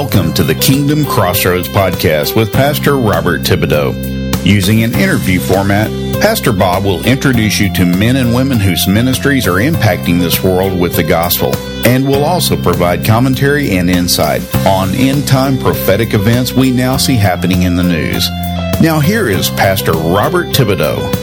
Welcome to the Kingdom Crossroads podcast with Pastor Robert Thibodeau. Using an interview format, Pastor Bob will introduce you to men and women whose ministries are impacting this world with the gospel, and will also provide commentary and insight on end-time prophetic events we now see happening in the news. Now here is Pastor Robert Thibodeau.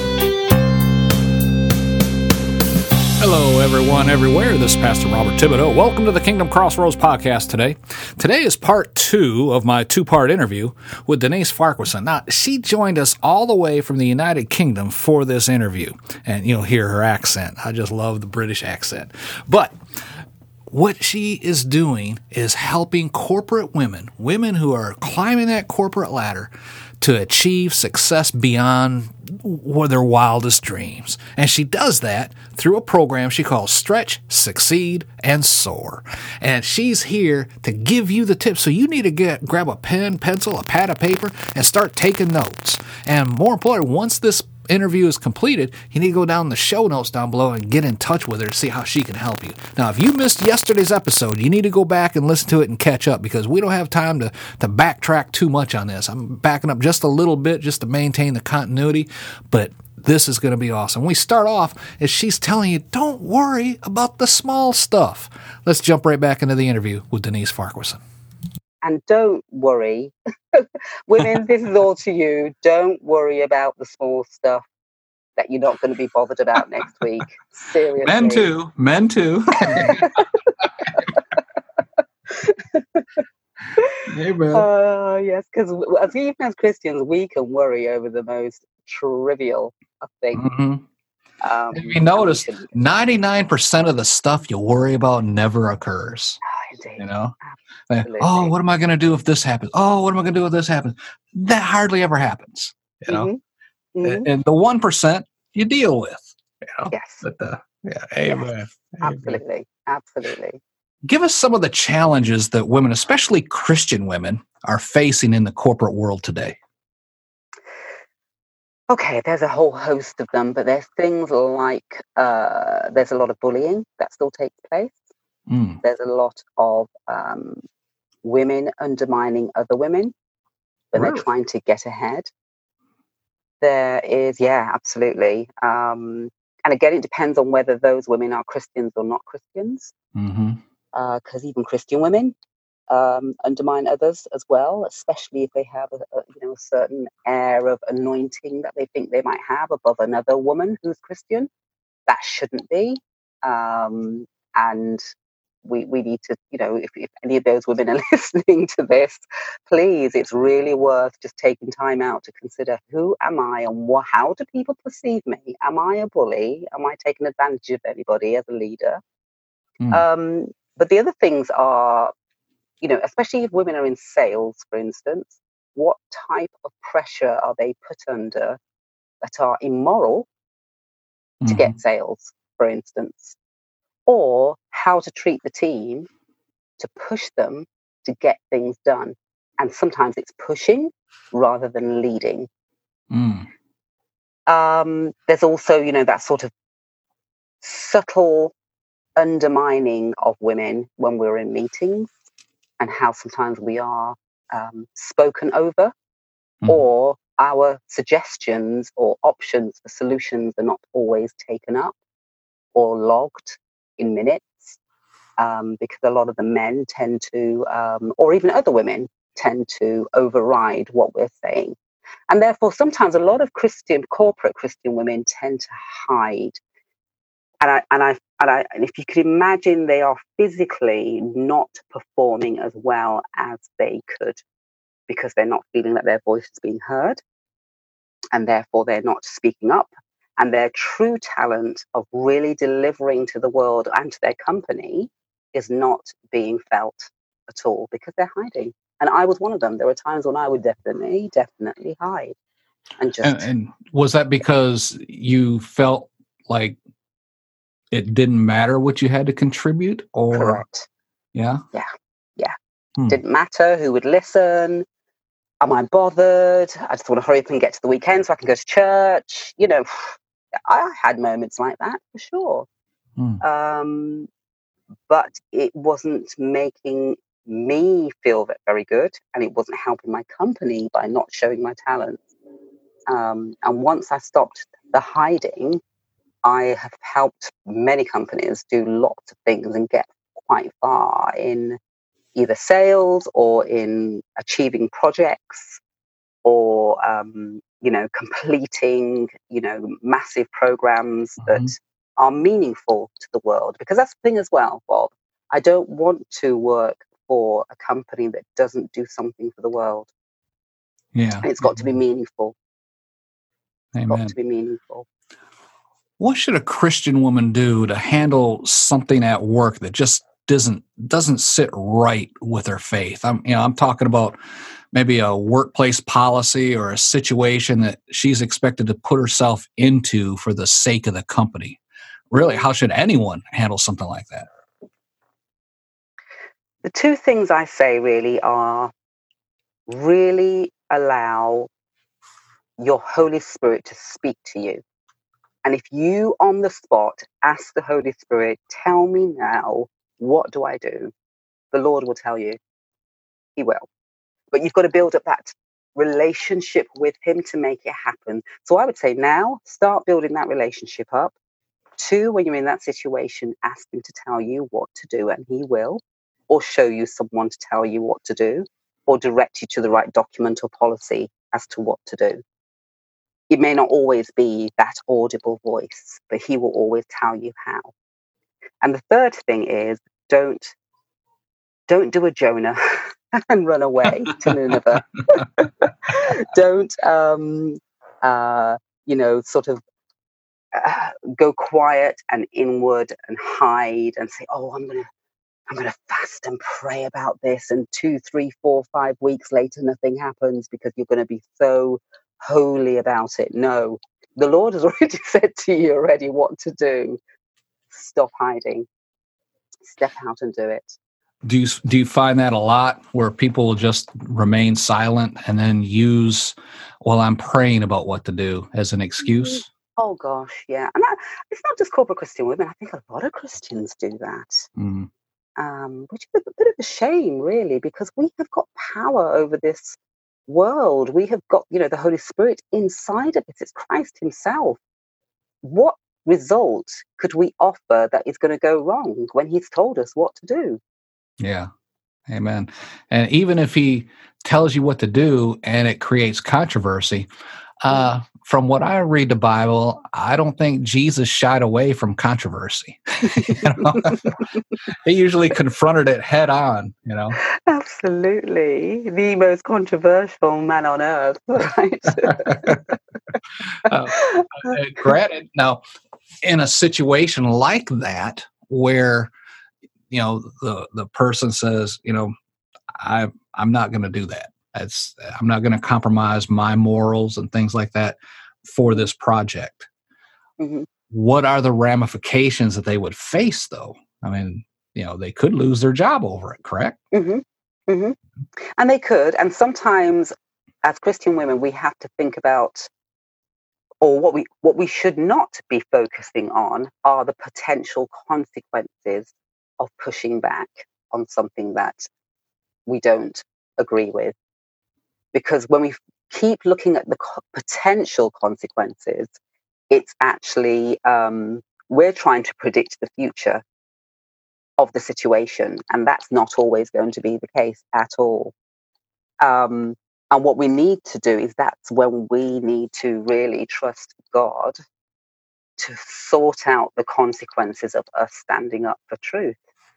Hello, everyone, everywhere. This is Pastor Robert Thibodeau. Welcome to the Kingdom Crossroads podcast today. Today is part 2 of my 2-part interview with Denise Farquharson. Now, she joined us all the way from the United Kingdom for this interview, and you'll hear her accent. I just love the British accent. But what she is doing is helping corporate women who are climbing that corporate ladder, to achieve success beyond their wildest dreams. And she does that through a program she calls Stretch, Succeed, and Soar. And she's here to give you the tips. So you need to grab a pen, pencil, a pad of paper, and start taking notes. And more importantly, once this interview is completed, you need to go down the show notes down below and get in touch with her to see how she can help you. Now, if you missed yesterday's episode, you need to go back and listen to it and catch up, because we don't have time to backtrack too much on this. I'm backing up just a little bit just to maintain the continuity, but this is going to be awesome. We start off as she's telling you, don't worry about the small stuff. Let's jump right back into the interview with Denise Farquharson. And don't worry, women, this is all to you. Don't worry about the small stuff that you're not going to be bothered about next week. Seriously. Men too. Amen. Yes, because even as Christians, we can worry over the most trivial of things. Mm-hmm. If you notice, 99% of the stuff you worry about never occurs. Oh, indeed. You know? Oh, what am I going to do if this happens? Oh, what am I going to do if this happens? That hardly ever happens. You know? Mm-hmm. Mm-hmm. And the 1% you deal with. You know? Yes. But, amen. Yes. Absolutely. Absolutely. Give us some of the challenges that women, especially Christian women, are facing in the corporate world today. Okay, there's a whole host of them, but there's things like there's a lot of bullying that still takes place. There's a lot of women undermining other women when they're trying to get ahead. There is, absolutely. And again, it depends on whether those women are Christians or not Christians. Because even Christian women undermine others as well, especially if they have a certain air of anointing that they think they might have above another woman who's Christian. That shouldn't be. And we need to, if any of those women are listening to this, please, it's really worth just taking time out to consider, who am I and how do people perceive me? Am I a bully? Am I taking advantage of anybody as a leader? But the other things are, especially if women are in sales, for instance, what type of pressure are they put under that are immoral to get sales, for instance? Or how to treat the team to push them to get things done. And sometimes it's pushing rather than leading. There's also, that sort of subtle undermining of women when we're in meetings, and how sometimes we are spoken over, or our suggestions or options for solutions are not always taken up or logged in minutes, because a lot of the men tend to, or even other women tend to override what we're saying. And therefore, sometimes a lot of corporate Christian women tend to hide. And if you could imagine, they are physically not performing as well as they could, because they're not feeling that their voice is being heard, and therefore they're not speaking up. And their true talent of really delivering to the world and to their company is not being felt at all, because they're hiding. And I was one of them. There were times when I would definitely hide. And was that because you felt like it didn't matter what you had to contribute? Or correct. Yeah. Didn't matter who would listen. Am I bothered? I just want to hurry up and get to the weekend so I can go to church. I had moments like that for sure. But it wasn't making me feel very good, and it wasn't helping my company by not showing my talents. And once I stopped the hiding, I have helped many companies do lots of things and get quite far in either sales or in achieving projects or, completing, massive programs that are meaningful to the world. Because that's the thing as well, Bob. I don't want to work for a company that doesn't do something for the world. Yeah. And it's got to be meaningful. Amen. It's got to be meaningful. What should a Christian woman do to handle something at work that just doesn't sit right with her faith? I'm talking about maybe a workplace policy or a situation that she's expected to put herself into for the sake of the company. Really, how should anyone handle something like that? The two things I say really are really allow your Holy Spirit to speak to you. And if you on the spot ask the Holy Spirit, tell me now, what do I do? The Lord will tell you. He will. But you've got to build up that relationship with him to make it happen. So I would say now, start building that relationship up. 2, when you're in that situation, ask him to tell you what to do, and he will. Or show you someone to tell you what to do, or direct you to the right document or policy as to what to do. It may not always be that audible voice, but he will always tell you how. And the third thing is, don't do a Jonah and run away to Nineveh. Don't, go quiet and inward and hide and say, oh, I'm going to fast and pray about this. And 2, 3, 4, 5 weeks later, nothing happens because you're going to be so holy about it. No, the Lord has already said to you already what to do. Stop hiding. Step out and do it. Do you find that a lot where people will just remain silent and then use, well, I'm praying about what to do as an excuse? Oh, gosh, yeah. And it's not just corporate Christian women. I think a lot of Christians do that. Which is a bit of a shame, really, because we have got power over this world. We have got, the Holy Spirit inside of us. It's Christ himself. What result could we offer that is going to go wrong when he's told us what to do? Yeah. Amen. And even if he tells you what to do and it creates controversy, from what I read the Bible, I don't think Jesus shied away from controversy. He usually confronted it head on, Absolutely. The most controversial man on earth, right? Granted, now, in a situation like that, where, the person says, I'm not going to do that. I'm not going to compromise my morals and things like that for this project. Mm-hmm. What are the ramifications that they would face, though? I mean, they could lose their job over it, correct? Mm-hmm. Mm-hmm. And they could. And sometimes, as Christian women, we have to think about, or what we should not be focusing on are the potential consequences of pushing back on something that we don't agree with. Because when we keep looking at the potential consequences, it's actually, we're trying to predict the future of the situation. And that's not always going to be the case at all. And what we need to do is that's when we need to really trust God to sort out the consequences of us standing up for truth.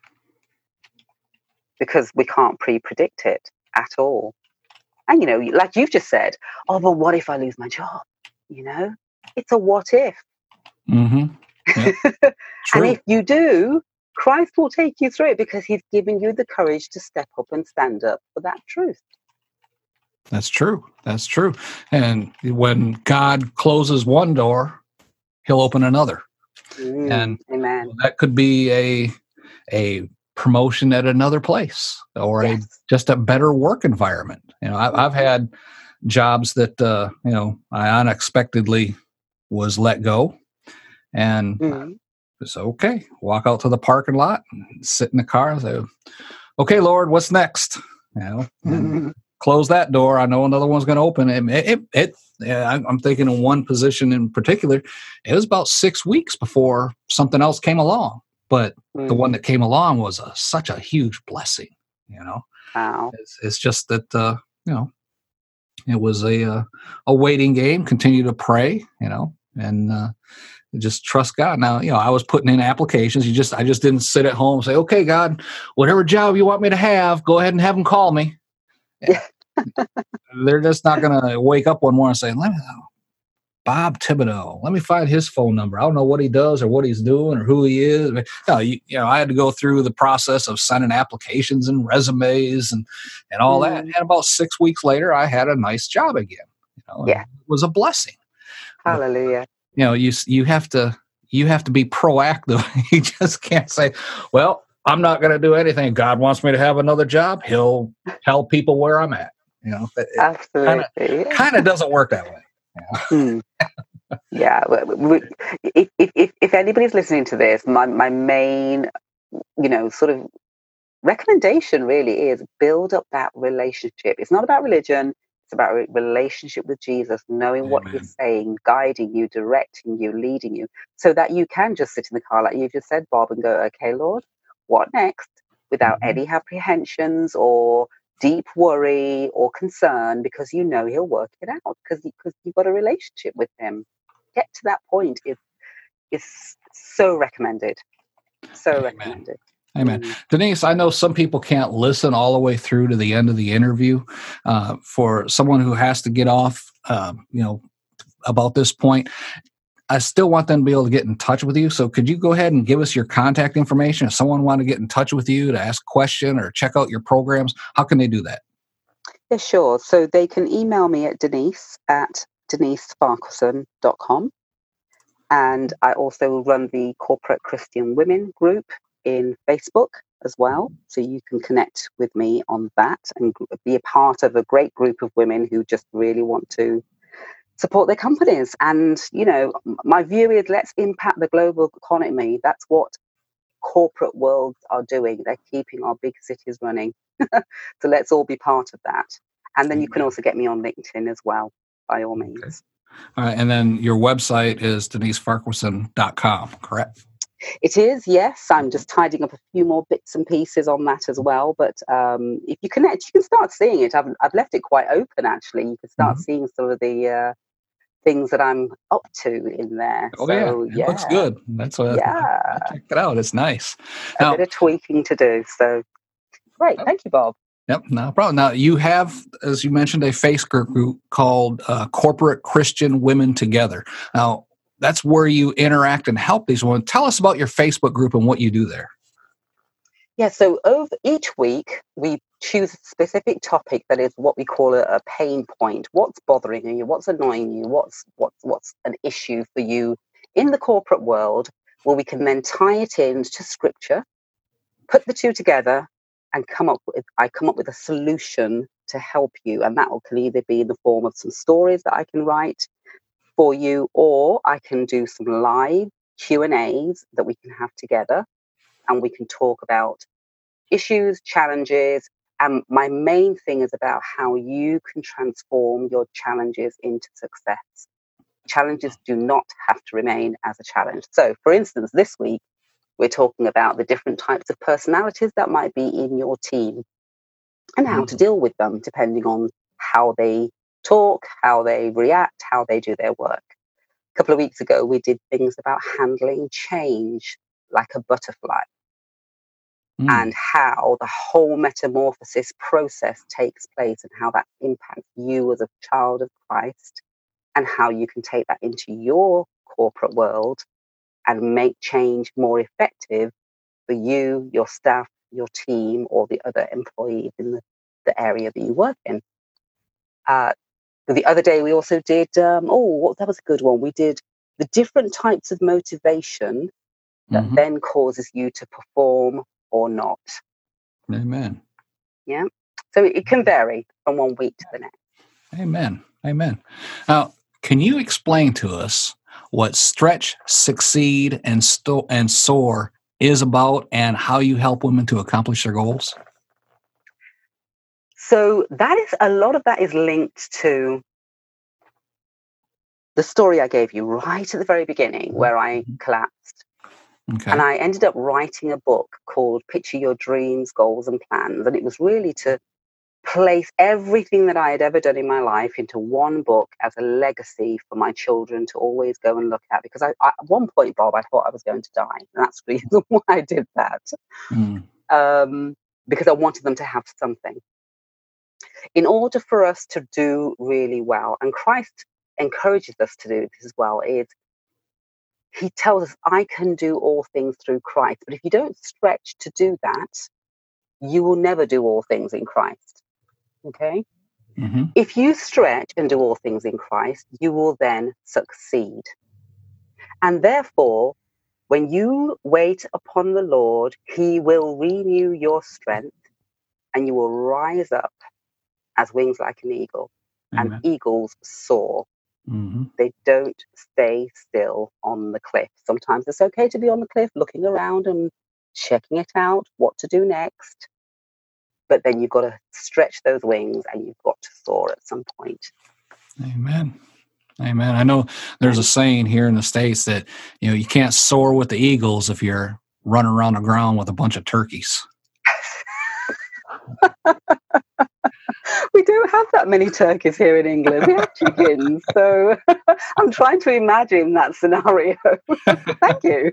Because we can't pre-predict it at all. And, like you've just said, oh, but what if I lose my job? It's a what if. Mm-hmm. Yep. And if you do, Christ will take you through it because he's given you the courage to step up and stand up for that truth. That's true. That's true. And when God closes one door, he'll open another. And amen. That could be a promotion at another place or yes. just a better work environment. I've had jobs that, I unexpectedly was let go and it's okay. Walk out to the parking lot and sit in the car and say, okay, Lord, what's next? Close that door. I know another one's going to open. I'm thinking of one position in particular. It was about 6 weeks before something else came along. But the one that came along was such a huge blessing, Wow. It's just that, it was a waiting game. Continue to pray, and just trust God. Now, I was putting in applications. I just didn't sit at home and say, okay, God, whatever job you want me to have, go ahead and have them call me. Yeah. They're just not going to wake up one morning and say, Bob Thibodeau, let me find his phone number. I don't know what he does or what he's doing or who he is. No, I had to go through the process of sending applications and resumes and all that. And about 6 weeks later, I had a nice job again. It was a blessing. Hallelujah. But, you have to be proactive. You just can't say, well, I'm not going to do anything. God wants me to have another job. He'll tell people where I'm at. Absolutely. Kind of doesn't work that way. Yeah. If anybody's listening to this, my main, sort of recommendation really is build up that relationship. It's not about religion. It's about relationship with Jesus, knowing what he's saying, guiding you, directing you, leading you, so that you can just sit in the car, like you just said, Bob, and go, okay, Lord, what next? Without any apprehensions or deep worry or concern, because he'll work it out because you've got a relationship with him. Get to that point is so recommended. So recommended. Amen. Denise, I know some people can't listen all the way through to the end of the interview. For someone who has to get off, about this point, I still want them to be able to get in touch with you. So could you go ahead and give us your contact information? If someone wanted to get in touch with you to ask a question or check out your programs, how can they do that? Yeah, sure. So they can email me at denise@denisesfarquharson.com. And I also run the Corporate Christian Women group in Facebook as well. So you can connect with me on that and be a part of a great group of women who just really want to support their companies. And, my view is let's impact the global economy. That's what corporate worlds are doing. They're keeping our big cities running. So let's all be part of that. And then you can also get me on LinkedIn as well, by all means. Okay. All right. And then your website is DeniseFarquharson.com, correct? It is, yes. I'm just tidying up a few more bits and pieces on that as well. But if you connect, you can start seeing it. I've left it quite open, actually. You can start seeing some of the things that I'm up to in there. Oh, so, yeah. It looks good. That's what I checked it out. It's nice. A bit of tweaking to do. So great. Thank you, Bob. Yep, no problem. Now, you have, as you mentioned, a Facebook group called Corporate Christian Women Together. Now, that's where you interact and help these women. Tell us about your Facebook group and what you do there. Yeah, so over each week, we choose a specific topic that is what we call a pain point. What's bothering you? What's annoying you? What's an issue for you in the corporate world, where we can then tie it into Scripture, put the two together, and I come up with a solution to help you. And that can either be in the form of some stories that I can write for you, or I can do some live Q&As that we can have together, and we can talk about issues, challenges. And my main thing is about how you can transform your challenges into success. Challenges do not have to remain as a challenge. So, for instance, this week, we're talking about the different types of personalities that might be in your team and how to deal with them, depending on how they talk, how they react, how they do their work. A couple of weeks ago, we did things about handling change like a butterfly and how the whole metamorphosis process takes place and how that impacts you as a child of Christ and how you can take that into your corporate world and make change more effective for you, your staff, your team, or the other employees in the area that you work in. The other day, we also did, that was a good one. We did the different types of motivation that then causes you to perform or not. Amen. Yeah. So it can vary from one week to the next. Amen. Amen. Now, can you explain to us what Stretch, Succeed, and Soar is about and how you help women to accomplish their goals? So a lot of that is linked to the story I gave you right at the very beginning, where I collapsed. Okay. And I ended up writing a book called Picture Your Dreams, Goals and Plans. And it was really to place everything that I had ever done in my life into one book as a legacy for my children to always go and look at. Because at one point, Bob, I thought I was going to die. And that's the reason why I did that. Because I wanted them to have something. In order for us to do really well, and Christ encourages us to do this as well, is he tells us, I can do all things through Christ. But if you don't stretch to do that, you will never do all things in Christ. Okay? Mm-hmm. If you stretch and do all things in Christ, you will then succeed. And therefore, when you wait upon the Lord, he will renew your strength and you will rise up as wings like an eagle. Amen. And eagles soar. Mm-hmm. They don't stay still on the cliff. Sometimes it's okay to be on the cliff, looking around and checking it out, what to do next. But then you've got to stretch those wings and you've got to soar at some point. Amen. Amen. I know there's a saying here in the States that, you can't soar with the eagles if you're running around the ground with a bunch of turkeys. We don't have that many turkeys here in England. We have chickens. So I'm trying to imagine that scenario. Thank you.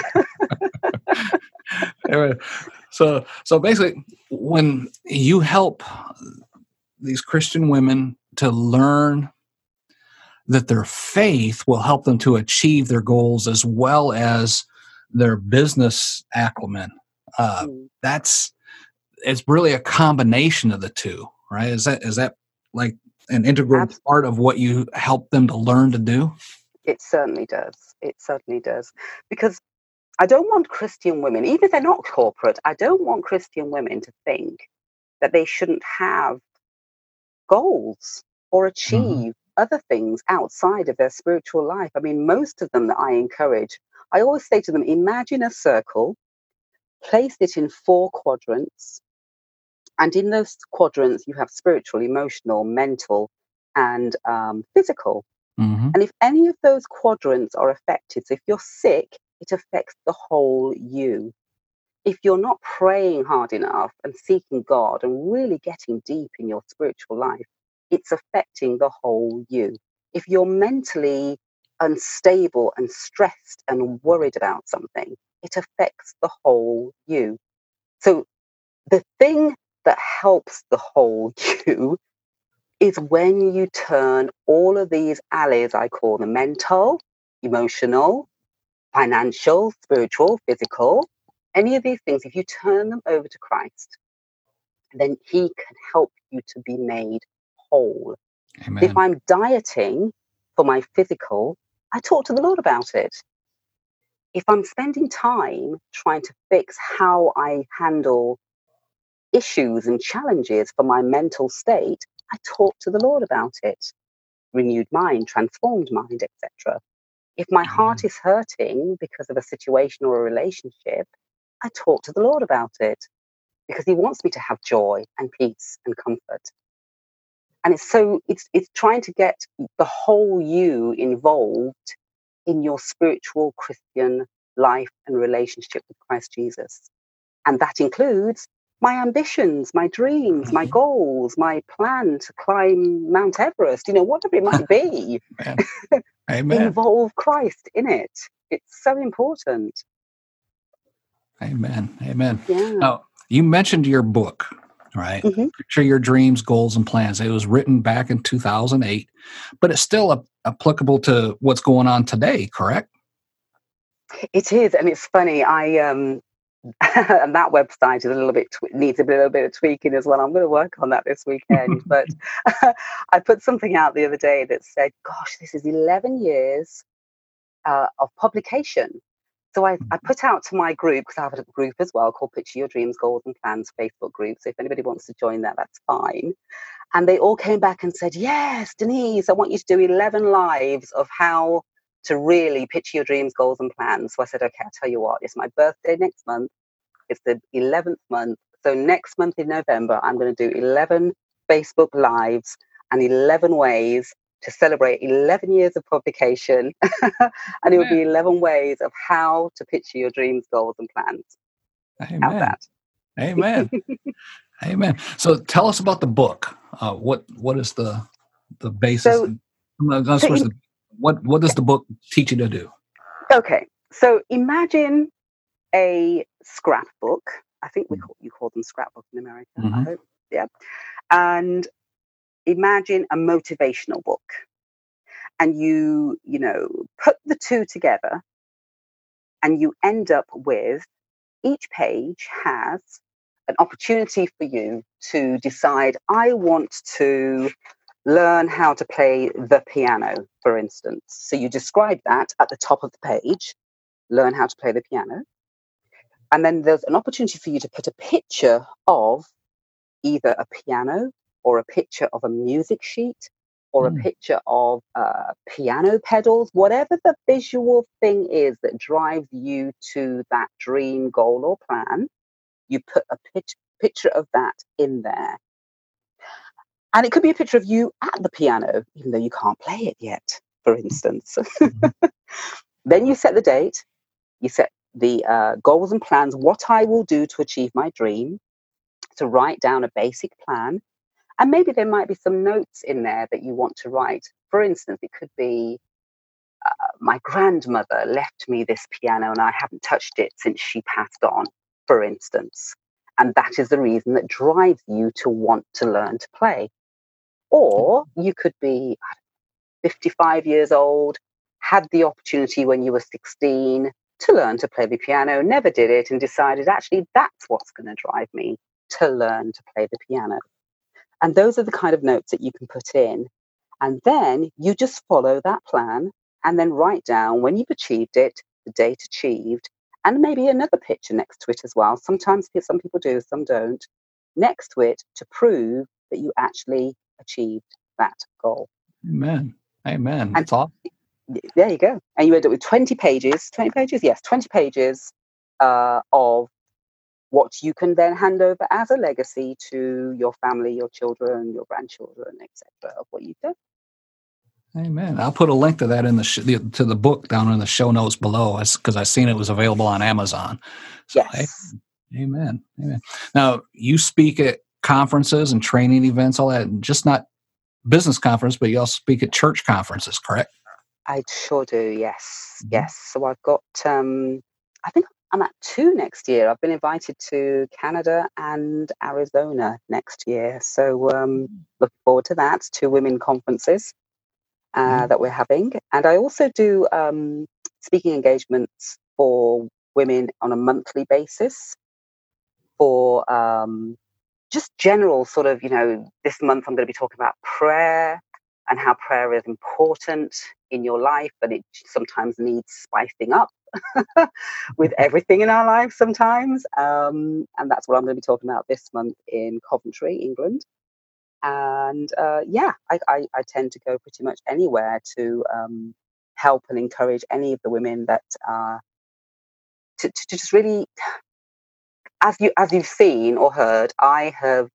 Anyway, so basically, when you help these Christian women to learn that their faith will help them to achieve their goals as well as their business acumen, it's really a combination of the two, right? Is that like an integral part of what you help them to learn to do? It certainly does. It certainly does. Because I don't want Christian women, even if they're not corporate, I don't want Christian women to think that they shouldn't have goals or achieve other things outside of their spiritual life. I mean, most of them that I encourage, I always say to them, imagine a circle, place it in 4 quadrants, and in those quadrants you have spiritual, emotional, mental, and physical. And if any of those quadrants are affected, so if you're sick, it affects the whole you. If you're not praying hard enough and seeking God and really getting deep in your spiritual life, it's affecting the whole you. If you're mentally unstable and stressed and worried about something, it affects the whole you. So the thing that helps the whole you is when you turn all of these alleys, I call them mental, emotional, financial, spiritual, physical, any of these things, if you turn them over to Christ, then he can help you to be made whole. Amen. If I'm dieting for my physical, I talk to the Lord about it. If I'm spending time trying to fix how I handle issues and challenges for my mental state, I talk to the Lord about it. Renewed mind, transformed mind, etc. If my heart is hurting because of a situation or a relationship, I talk to the Lord about it because he wants me to have joy and peace and comfort. And it's trying to get the whole you involved in your spiritual Christian life and relationship with Christ Jesus. And that includes my ambitions, my dreams, my goals, my plan to climb Mount Everest, whatever it might be. Amen. Involve Christ in it. It's so important. Amen. Amen. Yeah. Now, you mentioned your book, right? Picture Your Dreams, Goals, and Plans. It was written back in 2008, but it's still applicable to what's going on today, correct? It is, and it's funny. And that website is needs a little bit of tweaking as well. I'm going to work on that this weekend. But I put something out the other day that said, "Gosh, this is 11 years of publication." So I put out to my group, because I have a group as well called Picture Your Dreams, Goals and Plans Facebook group. So if anybody wants to join that, that's fine. And they all came back and said, "Yes, Denise, I want you to do 11 lives of how to really picture your dreams, goals and plans." So I said, okay, I'll tell you what, it's my birthday next month. It's the 11th month. So next month in November, I'm going to do 11 Facebook Lives and 11 ways to celebrate 11 years of publication. And it would be 11 ways of how to picture your dreams, goals, and plans. Amen. How's that? Amen. Amen. So tell us about the book. What is the basis? What does the book teach you to do? Okay. So imagine a scrapbook. I think you call them scrapbook in America. Mm-hmm. I hope. Yeah. And imagine a motivational book. And you put the two together and you end up with each page has an opportunity for you to decide, I want to learn how to play the piano, for instance. So you describe that at the top of the page, learn how to play the piano. And then there's an opportunity for you to put a picture of either a piano or a picture of a music sheet or a picture of piano pedals, whatever the visual thing is that drives you to that dream, goal, or plan, you put a picture of that in there. And it could be a picture of you at the piano, even though you can't play it yet, for instance. Then you set the date, you set the goals and plans, what I will do to achieve my dream, to write down a basic plan. And maybe there might be some notes in there that you want to write. For instance, it could be, my grandmother left me this piano and I haven't touched it since she passed on, for instance. And that is the reason that drives you to want to learn to play. Or you could be 55 years old, had the opportunity when you were 16 to learn to play the piano, never did it, and decided, actually, that's what's going to drive me to learn to play the piano. And those are the kind of notes that you can put in. And then you just follow that plan and then write down when you've achieved it, the date achieved, and maybe another picture next to it as well. Sometimes some people do, some don't. Next to it to prove that you actually achieved that goal. Amen. Amen. That's awesome. There you go. And you end up with 20 pages. 20 pages? Yes, 20 pages of what you can then hand over as a legacy to your family, your children, your grandchildren, etc. of what you've done. Amen. I'll put a link to that in to the book down in the show notes below, because I seen it was available on Amazon. So, yes. Amen. Amen. Now, you speak at conferences and training events, all that, just not business conference, but you also speak at church conferences, correct? I sure do, yes. Mm-hmm. Yes. So I've got, I think I'm at 2 next year. I've been invited to Canada and Arizona next year. So looking forward to that, 2 women conferences that we're having. And I also do speaking engagements for women on a monthly basis for just general sort of, this month I'm going to be talking about prayer and how prayer is important in your life, but it sometimes needs spicing up with everything in our lives sometimes. And that's what I'm going to be talking about this month in Coventry, England. And I tend to go pretty much anywhere to help and encourage any of the women that to just really, as you've seen or heard, I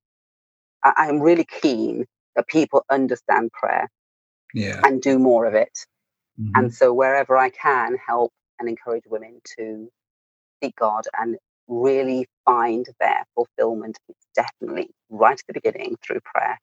am really keen that people understand prayer and do more of it. Mm-hmm. And so wherever I can, help and encourage women to seek God and really find their fulfillment. It's definitely right at the beginning through prayer.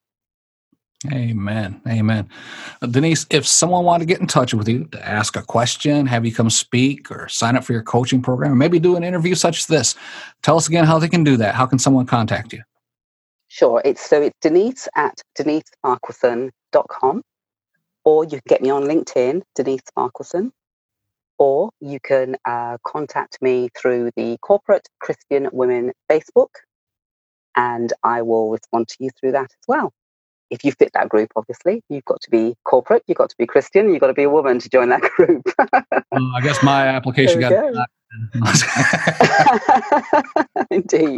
Amen. Amen. Denise, if someone wanted to get in touch with you to ask a question, have you come speak or sign up for your coaching program, or maybe do an interview such as this, tell us again how they can do that. How can someone contact you? Sure. It's Denise at denisefarquharson.com, or you can get me on LinkedIn, Denise Farquharson, or you can contact me through the Corporate Christian Women Facebook, and I will respond to you through that as well. If you fit that group, obviously, you've got to be corporate, you've got to be Christian, you've got to be a woman to join that group. I guess my application got Indeed.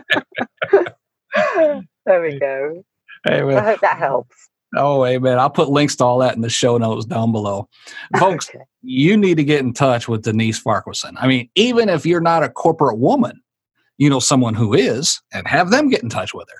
There we go. Amen. I hope that helps. Oh, amen. I'll put links to all that in the show notes down below. Folks, You need to get in touch with Denise Farquharson. I mean, even if you're not a corporate woman, you know someone who is, and have them get in touch with her.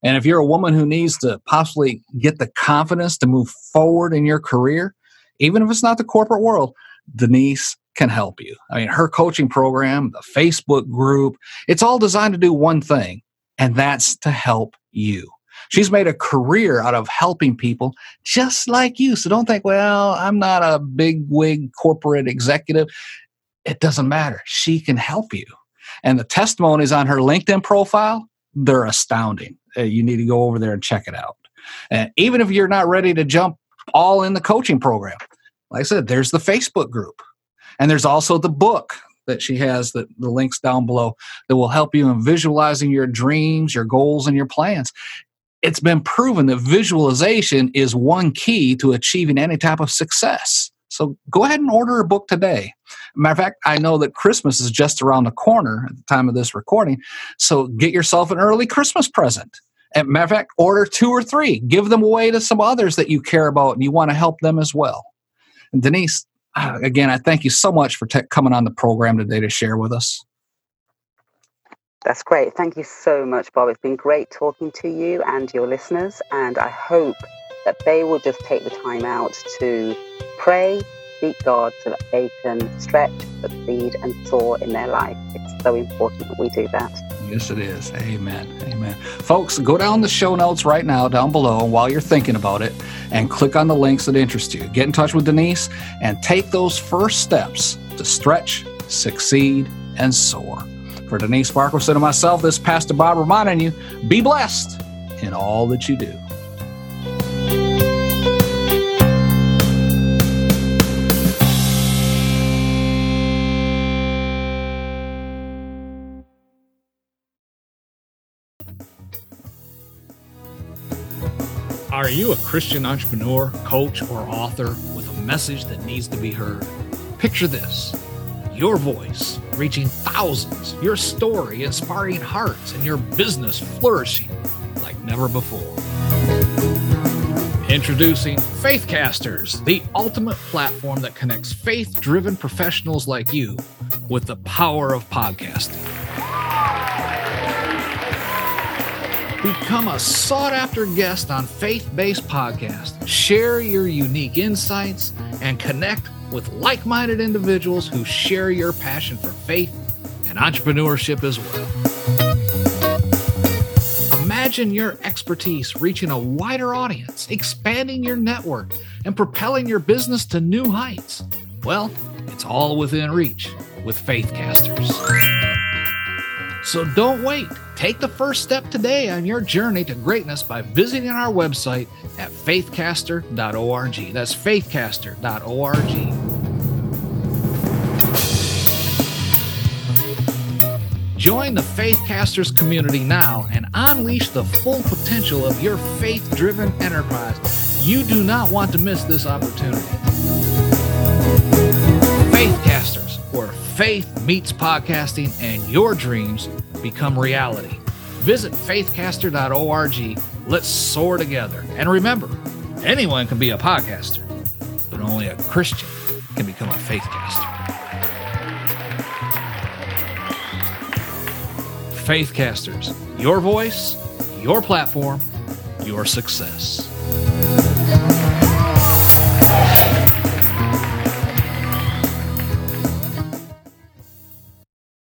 And if you're a woman who needs to possibly get the confidence to move forward in your career, even if it's not the corporate world, Denise can help you. I mean, her coaching program, the Facebook group, it's all designed to do one thing, and that's to help you. She's made a career out of helping people just like you. So don't think, well, I'm not a big wig corporate executive. It doesn't matter. She can help you. And the testimonies on her LinkedIn profile, they're astounding. You need to go over there and check it out. And even if you're not ready to jump all in the coaching program, like I said, there's the Facebook group. And there's also the book that she has, the links down below, that will help you in visualizing your dreams, your goals, and your plans. It's been proven that visualization is one key to achieving any type of success. So go ahead and order a book today. Matter of fact, I know that Christmas is just around the corner at the time of this recording. So get yourself an early Christmas present. And matter of fact, order 2 or 3. Give them away to some others that you care about and you want to help them as well. And Denise, again, I thank you so much for coming on the program today to share with us. That's great. Thank you so much, Bob. It's been great talking to you and your listeners, and I hope that they will just take the time out to pray, seek God, so that they can stretch, succeed, and soar in their life. It's so important that we do that. Yes, it is. Amen. Amen. Folks, go down the show notes right now, down below, while you're thinking about it, and click on the links that interest you. Get in touch with Denise and take those first steps to stretch, succeed, and soar. For Denise Farquharson and myself, this is Pastor Bob reminding you, be blessed in all that you do. Are you a Christian entrepreneur, coach, or author with a message that needs to be heard? Picture this. Your voice reaching thousands, your story inspiring hearts, and your business flourishing like never before. Introducing Faithcasters, the ultimate platform that connects faith-driven professionals like you with the power of podcasting. Become a sought-after guest on faith-based podcasts. Share your unique insights and connect with like-minded individuals who share your passion for faith and entrepreneurship as well. Imagine your expertise reaching a wider audience, expanding your network, and propelling your business to new heights. Well, it's all within reach with Faithcasters. So don't wait. Take the first step today on your journey to greatness by visiting our website at faithcaster.org. That's faithcaster.org. Join the Faithcasters community now and unleash the full potential of your faith-driven enterprise. You do not want to miss this opportunity. Faithcasters, where faith meets podcasting and your dreams become reality. Visit faithcaster.org. Let's soar together. And remember, anyone can be a podcaster, but only a Christian can become a faithcaster. Faithcasters, your voice, your platform, your success.